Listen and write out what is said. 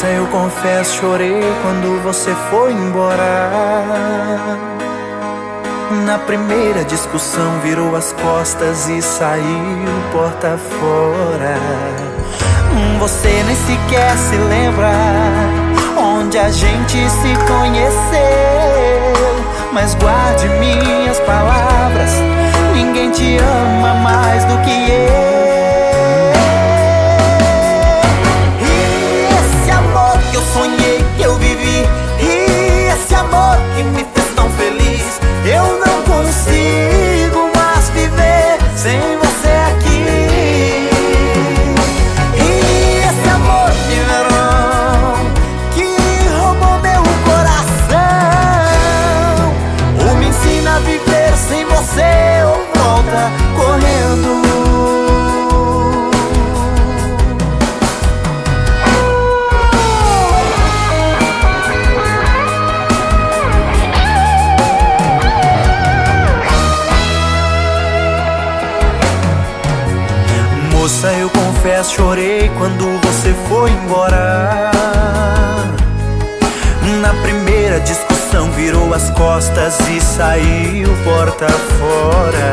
Moça, eu confesso, chorei quando você foi embora. Na primeira discussão virou as costas e saiu porta fora. Você nem sequer se lembra onde a gente se conheceu. Mas guarde minhas palavras, ninguém te ama mais do que eu. E esse amor que eu sonhei, que eu vivi, e esse amor que me fez tão feliz, eu não consigo mais viver sem você aqui. E esse amor de verão que roubou meu coração, me ensina a viver sem você ou volta correndo. Moça, eu confesso, chorei quando você foi embora. Na primeira discussão virou as costas e saiu porta fora.